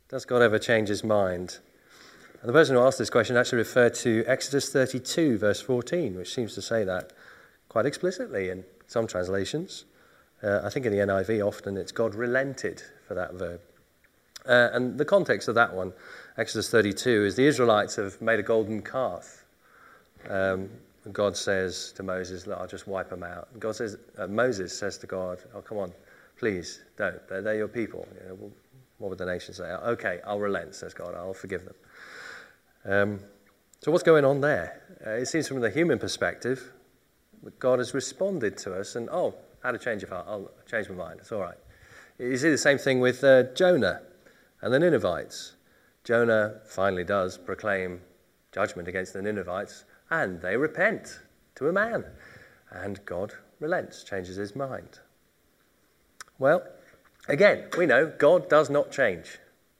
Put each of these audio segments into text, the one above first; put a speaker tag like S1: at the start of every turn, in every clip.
S1: Does God ever change his mind? And the person who asked this question actually referred to Exodus 32, verse 14, which seems to say that quite explicitly in some translations. I think in the NIV often it's God relented for that verb. And the context of that one, Exodus 32, is the Israelites have made a golden calf. God says to Moses, look, I'll just wipe them out. And Moses says to God, oh, come on, please don't. They're your people. What would the nation say? Okay, I'll relent, says God. I'll forgive them. So what's going on there? It seems from the human perspective, God has responded to us and, how to change your heart? I'll change my mind. It's all right. You see the same thing with Jonah and the Ninevites. Jonah finally does proclaim judgment against the Ninevites, and they repent to a man. And God relents, changes his mind. Well, again, we know God does not change.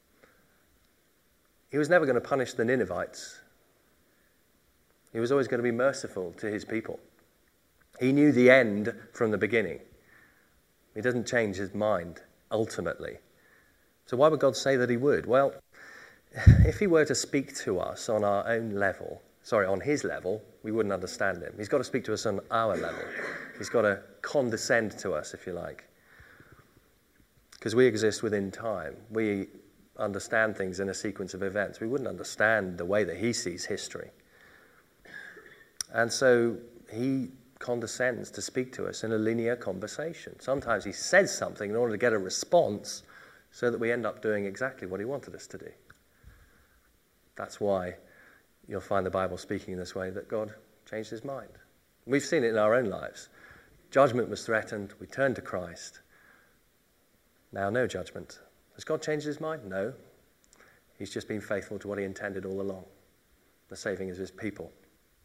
S1: He was never going to punish the Ninevites. He was always going to be merciful to his people. He knew the end from the beginning. He doesn't change his mind, ultimately. So why would God say that he would? Well, if he were to speak to us on our own level, on his level, we wouldn't understand him. He's got to speak to us on our level. He's got to condescend to us, if you like. Because we exist within time. We understand things in a sequence of events. We wouldn't understand the way that he sees history. And so he condescends to speak to us in a linear conversation. Sometimes he says something in order to get a response so that we end up doing exactly what he wanted us to do. That's why you'll find the Bible speaking in this way, that God changed his mind. We've seen it in our own lives. Judgment was threatened. We turned to Christ. Now no judgment. Has God changed his mind? No. He's just been faithful to what he intended all along, the saving of his people.